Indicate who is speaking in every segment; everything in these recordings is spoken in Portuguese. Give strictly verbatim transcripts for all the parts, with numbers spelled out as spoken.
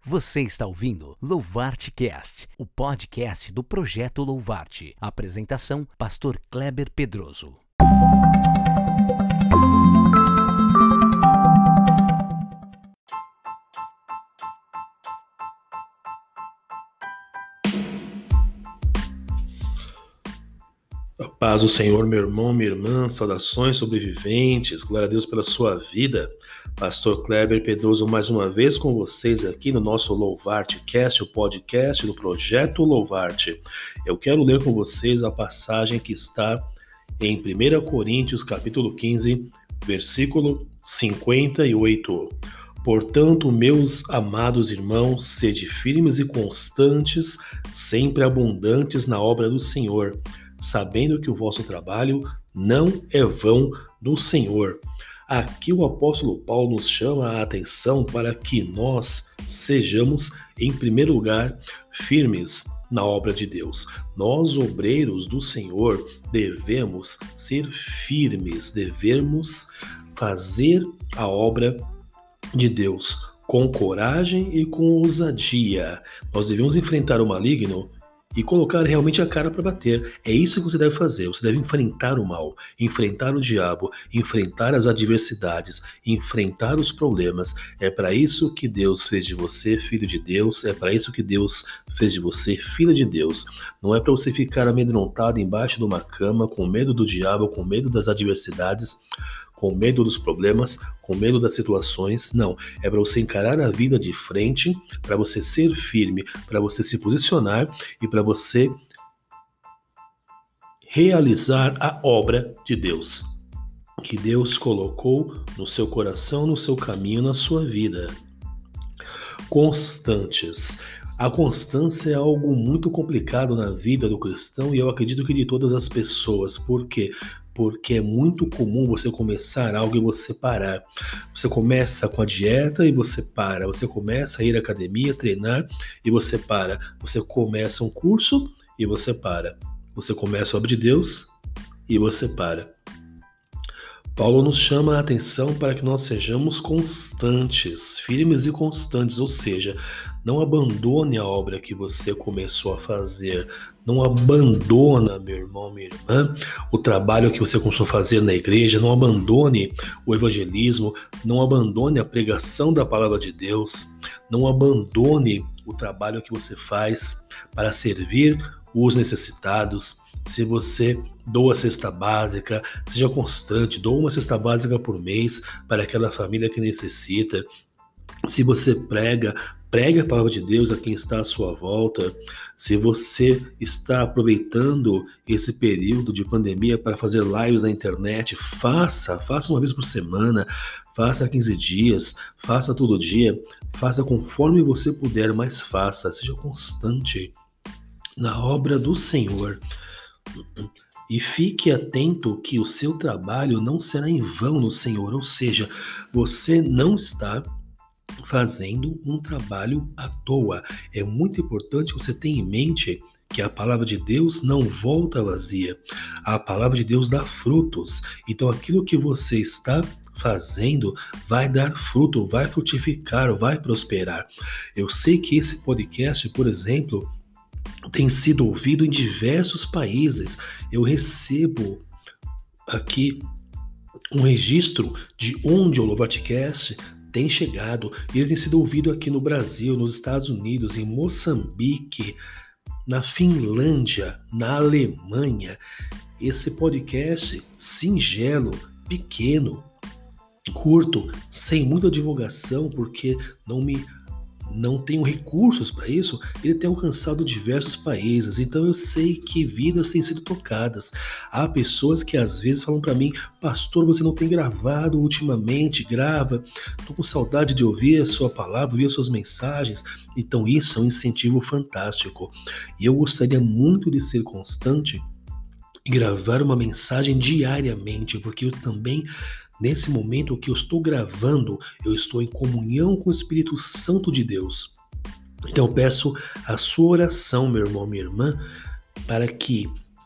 Speaker 1: Você está ouvindo Louvarte Cast, o podcast do Projeto Louvarte. Apresentação, Pastor Kleber Pedroso.
Speaker 2: A paz do Senhor, meu irmão, minha irmã, saudações sobreviventes, glória a Deus pela sua vida. Pastor Kleber Pedroso mais uma vez com vocês aqui no nosso Louvarte Cast, o podcast do Projeto Louvarte. Eu quero ler com vocês a passagem que está em primeira Coríntios capítulo quinze, versículo cinquenta e oito. Portanto, meus amados irmãos, sede firmes e constantes, sempre abundantes na obra do Senhor, sabendo que o vosso trabalho não é vão no Senhor. Aqui o apóstolo Paulo nos chama a atenção para que nós sejamos, em primeiro lugar, firmes na obra de Deus. Nós, obreiros do Senhor, devemos ser firmes, devemos fazer a obra de Deus com coragem e com ousadia. Nós devemos enfrentar o maligno e colocar realmente a cara para bater. É isso que você deve fazer. Você deve enfrentar o mal, enfrentar o diabo, enfrentar as adversidades, enfrentar os problemas. É para isso que Deus fez de você filho de Deus, é para isso que Deus fez de você filha de Deus. Não é para você ficar amedrontado embaixo de uma cama, com medo do diabo, com medo das adversidades, com medo dos problemas, com medo das situações. Não, é para você encarar a vida de frente, para você ser firme, para você se posicionar e para você realizar a obra de Deus, que Deus colocou no seu coração, no seu caminho, na sua vida. Constantes. A constância é algo muito complicado na vida do cristão e eu acredito que de todas as pessoas. Por quê? Porque é muito comum você começar algo e você parar. Você começa com a dieta e você para. Você começa a ir à academia, treinar e você para. Você começa um curso e você para. Você começa a obra de Deus e você para. Paulo nos chama a atenção para que nós sejamos constantes, firmes e constantes, ou seja, não abandone a obra que você começou a fazer, não abandona, meu irmão, minha irmã, o trabalho que você começou a fazer na igreja, não abandone o evangelismo, não abandone a pregação da palavra de Deus, não abandone o trabalho que você faz para servir os necessitados. Se você doa cesta básica, seja constante, doa uma cesta básica por mês para aquela família que necessita. Se você prega, pregue a palavra de Deus a quem está à sua volta. Se você está aproveitando esse período de pandemia para fazer lives na internet, faça, faça uma vez por semana, faça quinze dias, faça todo dia, faça conforme você puder, mas faça, seja constante na obra do Senhor. E fique atento que o seu trabalho não será em vão no Senhor, ou seja, você não está fazendo um trabalho à toa. É muito importante você ter em mente que a palavra de Deus não volta vazia. A palavra de Deus dá frutos. Então aquilo que você está fazendo vai dar fruto, vai frutificar, vai prosperar. Eu sei que esse podcast, por exemplo, tem sido ouvido em diversos países. Eu recebo aqui um registro de onde o Louvarte Cast tem chegado. Ele tem sido ouvido aqui no Brasil, nos Estados Unidos, em Moçambique, na Finlândia, na Alemanha. Esse podcast singelo, pequeno, curto, sem muita divulgação, porque não me não tenho recursos para isso, ele tem alcançado diversos países. Então eu sei que vidas têm sido tocadas. Há pessoas que às vezes falam para mim: pastor, você não tem gravado ultimamente, grava, estou com saudade de ouvir a sua palavra, ouvir as suas mensagens. Então isso é um incentivo fantástico. E eu gostaria muito de ser constante e gravar uma mensagem diariamente, porque eu também, nesse momento que eu estou gravando, eu estou em comunhão com o Espírito Santo de Deus. Então eu peço a sua oração, meu irmão, minha irmã, para que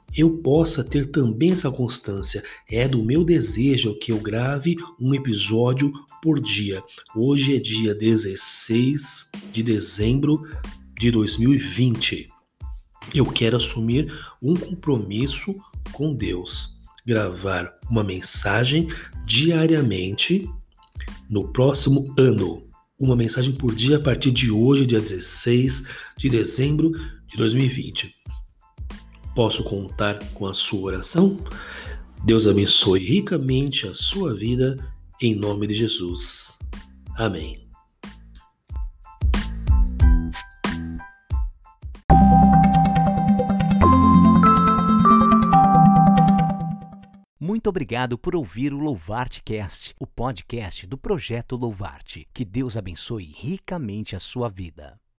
Speaker 2: eu possa ter também essa constância. É do meu desejo que eu grave um episódio por dia. Hoje é dia dezesseis de dezembro de dois mil e vinte. Eu quero assumir um compromisso com Deus. Gravar uma mensagem diariamente no próximo ano. Uma mensagem por dia a partir de hoje, dia dezesseis de dezembro de dois mil e vinte. Posso contar com a sua oração? Deus abençoe ricamente a sua vida, em nome de Jesus. Amém.
Speaker 1: Muito obrigado por ouvir o Louvarte Cast, o podcast do Projeto Louvarte. Que Deus abençoe ricamente a sua vida.